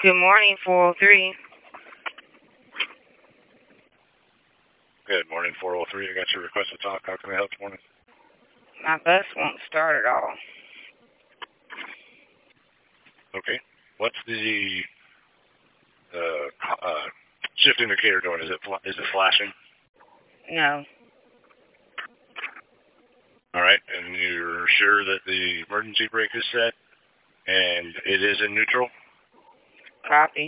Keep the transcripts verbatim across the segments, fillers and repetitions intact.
Good morning, four oh three. Good morning, four oh three. I got your request to talk. How can I help this morning? My bus won't start at all. Okay. What's the uh, uh, shift indicator doing? Is it is it flashing? No. All right. And you're sure that the emergency brake is set and it is in neutral? Copy.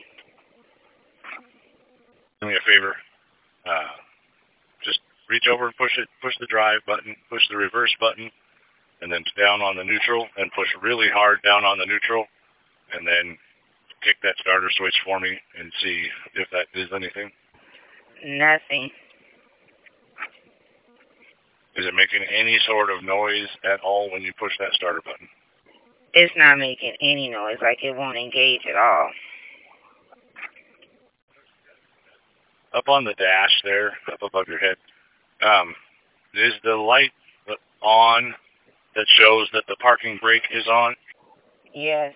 Do me a favor. Uh, just reach over and push it. Push the drive button. Push the reverse button. And then down on the neutral. And push really hard down on the neutral. And then kick that starter switch for me and see if that does anything. Nothing. Is it making any sort of noise at all when you push that starter button? It's not making any noise, like it won't engage at all. Up on the dash there, up above your head, um, is the light on that shows that the parking brake is on? Yes.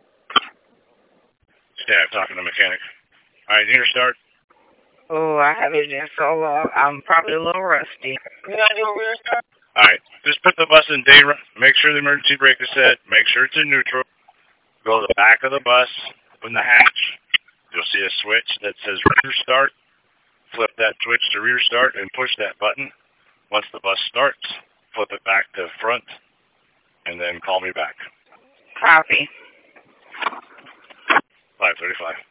Yeah, I'm talking to the mechanic. All right, near start. Oh, I haven't been so long. I'm probably a little rusty. You want to do a rear start? All right, just put the bus in day run. Make sure the emergency brake is set. Make sure it's in neutral. Go to the back of the bus, open the hatch. You'll see a switch that says rear start. Flip that switch to rear start and push that button. Once the bus starts, flip it back to front, and then call me back. Copy. five thirty-five.